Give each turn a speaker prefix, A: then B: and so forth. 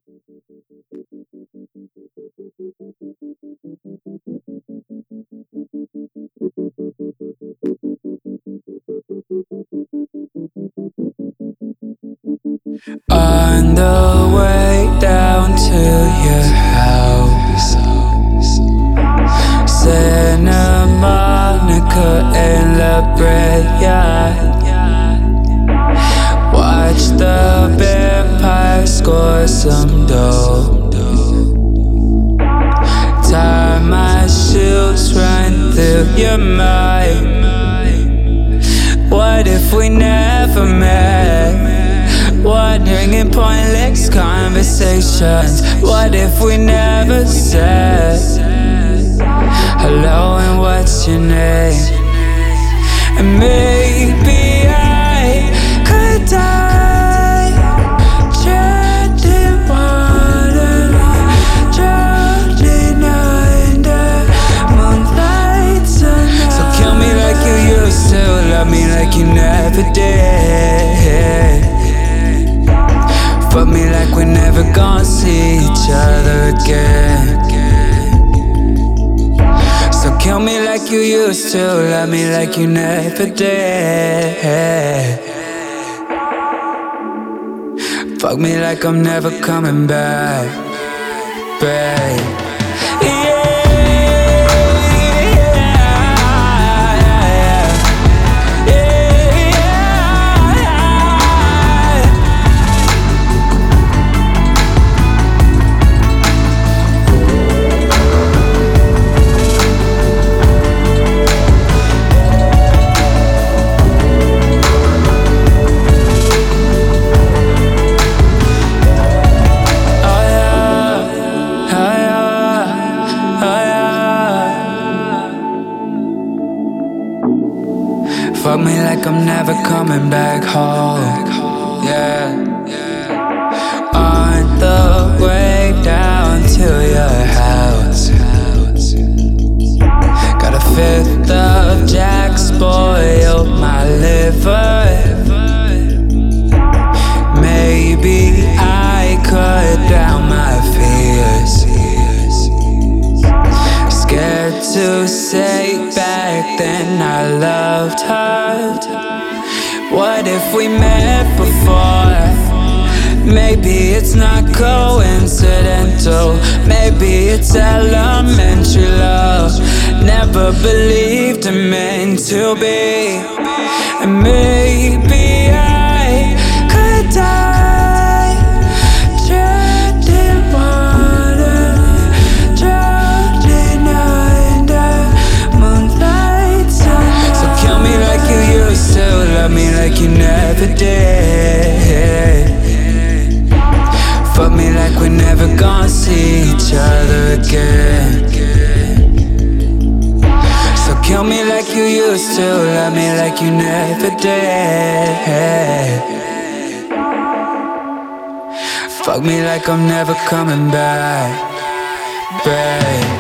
A: On the way down to your house, Santa Monica in La Brea. Watch the vampire score some dough. Tie my shoes, run through your mind. What if we never met? Wondering in pointless conversations. What if we never said hello and what's your name? And maybe I could die treading water, drowning under moonlight tonight. So kill me like you used to, love me like you never did. Fuck me like we're never gonna see each other again. So kill me like you used to, love me like you never did. Fuck me like I'm never coming back, babe. Fuck me like I'm never coming back home. Yeah. On the way down to your house, got a fifth of Jack, spoiled my liver. Maybe I could down my fears. Scared to say back then I loved her. What if we met before? Maybe it's not coincidental. Maybe it's elementary love. Never believed it meant to be. And maybe I could die treading water, drowning under moonlight tonight. So kill me like you used to, love me like you never did. Fuck me like we're never gonna see each other again. So kill me like you used to, love me like you never did. Fuck me like I'm never coming back, babe.